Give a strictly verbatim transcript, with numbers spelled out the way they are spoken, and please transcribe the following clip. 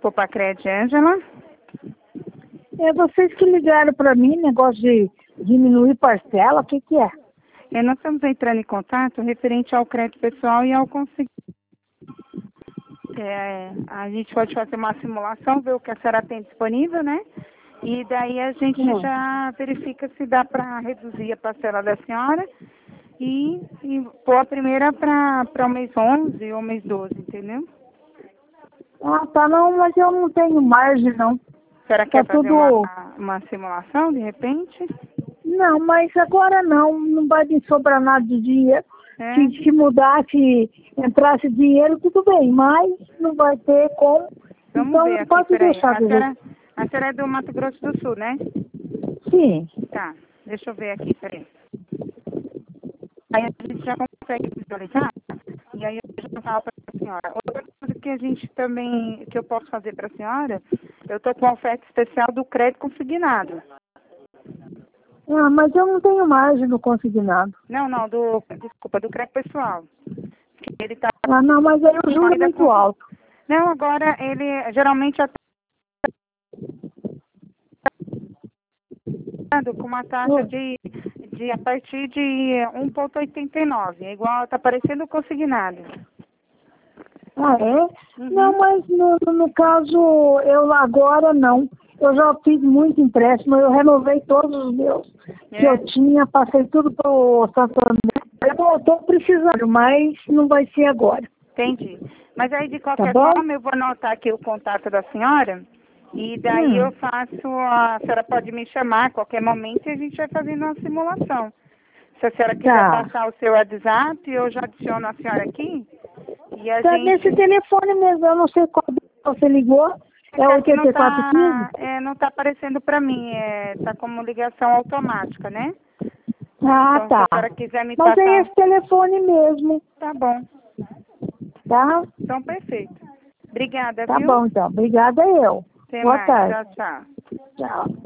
Poupa Cred, Ângela. É vocês que ligaram para mim, negócio de diminuir parcela, o que que é? E nós estamos entrando em contato referente ao crédito pessoal e ao consignado. É, a gente pode fazer uma simulação, ver o que a senhora tem disponível, né? E daí a gente Hum. já verifica se dá para reduzir a parcela da senhora e, e pôr a primeira para o mês onze ou mês doze, entendeu? Ah, tá, não, mas eu não tenho margem, não. A senhora Tá quer fazer tudo... uma, uma simulação, de repente? Não, mas agora não, não vai me sobrar nada de dinheiro. É. Se, se mudasse, entrasse dinheiro, tudo bem, mas não vai ter como. Vamos então ver aqui, pode peraí. deixar A de ver. senhora, a senhora é do Mato Grosso do Sul, né? Sim. Tá, deixa eu ver aqui, peraí. Aí a gente já consegue visualizar, e aí eu já falo para a senhora. Outra coisa que a gente também, que eu posso fazer para a senhora, eu estou com uma oferta especial do crédito consignado. Ah, mas eu não tenho margem no consignado. Não, não, do, desculpa, do crédito pessoal. Ele está Ah, não, mas aí o juro é muito com... alto. Não, agora ele geralmente está com uma taxa de, de a partir de um vírgula oitenta e nove, é igual, está parecendo consignado. Ah, é? Uhum. Não, mas no, no, no caso, eu agora não. Eu já fiz muito empréstimo, eu renovei todos os meus É. que eu tinha, passei tudo para o Santander. Eu estou precisando, mas não vai ser agora. Entendi. Mas aí, de qualquer Tá bom? forma, eu vou anotar aqui o contato da senhora e daí Hum. eu faço, a, a senhora pode me chamar a qualquer momento e a gente vai fazendo uma simulação. Se a senhora quiser Tá. passar o seu WhatsApp, eu já adiciono a senhora aqui e a Tá gente... nesse telefone mesmo, eu não sei qual você ligou. É Aqui oitenta não e quatro quinze? tá, é, não tá aparecendo para mim, é, tá como ligação automática, né? Ah, Então, se tá. a senhora quiser me Mas é passar... esse telefone mesmo, Tá bom. tá? Então, perfeito. Obrigada, Tá viu? bom, então. Obrigada eu. Até Boa mais. tarde. Tchau, tchau. Tchau.